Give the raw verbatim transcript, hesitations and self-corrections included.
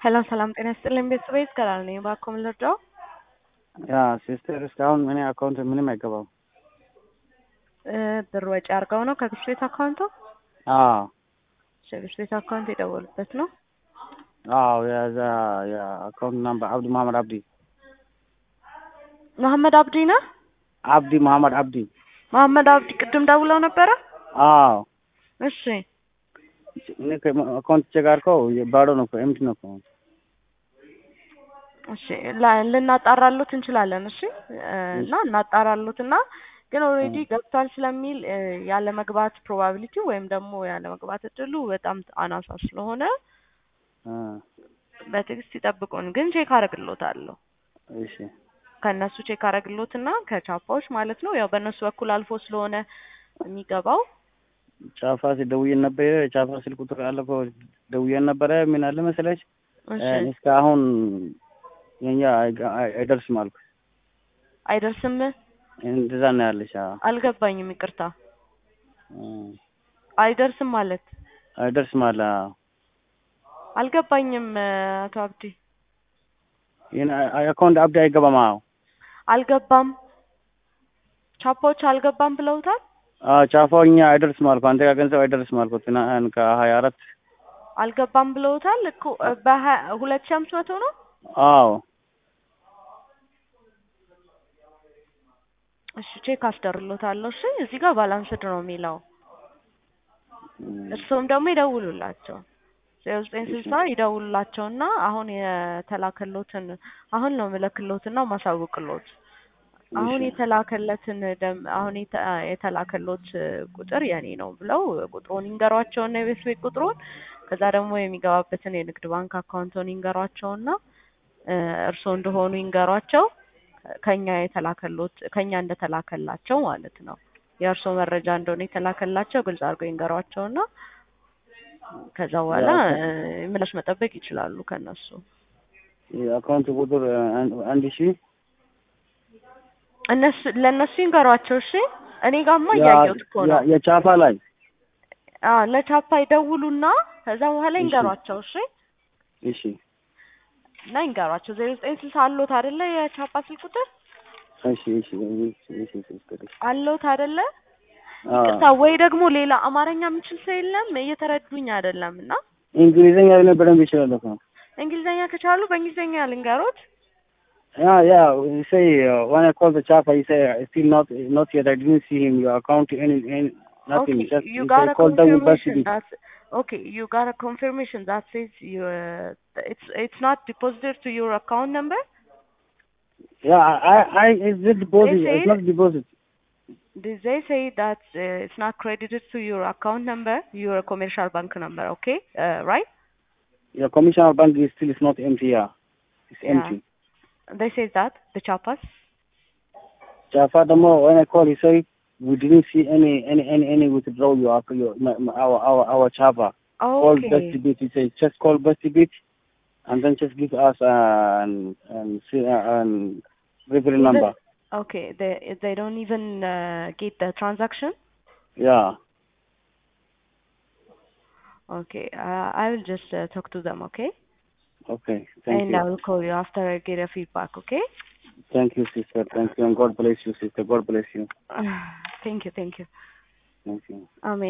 ሰላም ሰላም ጤና ይስጥልኝ ቤተሰቦች ከላል ነኝ ባኮ ምልርዳው ያ ሲስተር እስካሁን ምን አካውንት ምንም አይገባም እ ብር ወጪ አርጋው ነው ከግሽ ቤት አካውንቱ አዎ ግሽ ቤት አካውንት የደወሉበት ነው አዎ ያዛ ያ አካውንት ናምበር አብዲ መሐመድ አብዲ መሐመድ አብዲ ነው አብዲ መሐመድ አብዲ መሐመድ አብዲ ቅድም ደውለው ነበረ አዎ እሺ እኔ አካውንት ቼክ አድርገው ባዶ ነው ኤምቲ ነው እሺ ልናጣራሉት እንችላለን እሺ እና እናጣራሉትና ግን ኦሬዲ ገብቷል ስለሚል ያለ መግባት ፕሮባቢሊቲ ወይም ደግሞ ያለ መግባት እድሉ በጣም አናሳ ስለሆነ አ በትዕግስት ይጠብቁን ግን ቼክ አደርግልዎታለሁ እሺ ከነሱ ቼክ አደርግልዎትና ከቻፓዎች ማለት ነው ያው በእነሱ በኩል አልፎ ስለሆነ የሚገባው ቻፋ ሲደውዬ ነበር ቻፋ ስልክ ቁጥር አለፈው ደውዬ ነበር ምን አለ መሰለሽ እሺ እስካሁን የኛ አይደርስም አልኩ አይደርስም እንደዛ ነው ያለሽ አልገባኝም ይቅርታ አይደርስም ማለት አይደርስም አለ አልገባኝም አቶ አብዲ የና አካውንት አብዲ አይገባም አልገባም ቻፖች አልገባም ብለውታል አዎ ቻፋውኛ አይደርስም አልኩ አንተ ጋር ገንዘብ አይደርስም አልኩ ትናንት ከሀያ አራት አልገባም ብለውታል እኮ በሁለት ሺህ አምስት መቶ ነው አዎ እሺ ቼክ አስደርሎታለሁ እሺ እዚህ ጋር ባላንስድ ነው የሚለው እሱም ደግሞ ይደውሉላቸው ዜሮ ዘጠኝ ስልሳ ይደውሉላቸውና አሁን የተላከሎትን አሁን ነው መለክሎትና ማሳወቅሎት አሁን የተላከለትን አሁን የተላከሎት ቁጥር የኔ ነው ብለው ቁጥሩን ይንገሯቸውና የቤት ቤት ቁጥሩን ከዛ ደግሞ የሚገባበትን የንግድ ባንክ አካውንቱን ይንገሯቸውና እርሶ እንደሆኑ ይንገሯቸው ከኛ የተላከሎት ከኛ እንደተላከላቸው ማለት ነው የእርሶ መረጃ እንደሆነ የተላከላቸው ግልጽ አድርገው ይንገሯቸውና ከዛ በኋላ ምላሽ መጠበቅ ይችላሉ ከነሱ የአካውንት ቁጥር አንድ ሺህ እነሱ ለነሱ ይንገሯቸው እሺ እኔ ጋርማ እያየሁት እኮ ነው የቻፓ ላይ አዎ ለቻፓ ይደውሉና ከዛ በኋላ ይንገሯቸው እሺ እሺ እና ይንገሯቸው ዜሮ ዘጠኝ ስልሳ አሎት አይደለ የቻፓ ስልክ ቁጥር እሺ እሺ እሺ እሺ አሎት አይደለ ይቅርታ ወይ ደግሞ ሌላ አማርኛ የምችል ሰው የለም እየተረዱኝ አይደለምና እንግሊዘኛ በደንብ ይችላል እኮ እንግሊዘኛ ከቻሉ በእንግሊዘኛ ልንገሮት Yeah, yeah. You say uh, when I call the chap, I say still not not yet. I didn't see him. Your account, any, any nothing. Okay, Just you got a call confirmation. That's okay. You got a confirmation that says you uh, it's it's not deposited to your account number. Yeah, I I it's a deposit. It's not deposit. Did they say that uh, it's not credited to your account number, your commercial bank number? Okay, uh, right? Your commercial bank is still is not empty. Yeah, it's Yeah. empty. They say that the chapas. Chapa, the more when I call, he say we didn't see any any any any withdrawal. Your your our our our chapa. Oh, call okay. Bestie Beat. He say just call Bestie Beat, and then just give us an and see an referral number. Okay, they they don't even uh, get the transaction. Yeah. Okay, uh, I will just uh, talk to them. Okay. Okay, thank and you. I will call you after I get a feedback, okay? Thank you, sister. Thank you. And God bless you, sister. God bless you. thank you, thank you. Thank you. Amen.